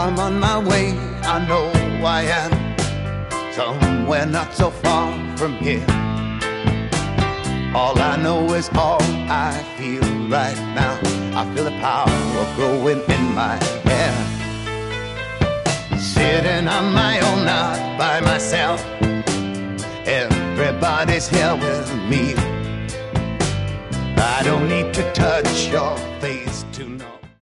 I'm on my way, I know I am somewhere not so far from here. All I know is all I feel right now. I feel the power growing in my hair. Sitting on my own, not by myself. Everybody's here with me. I don't need to touch your face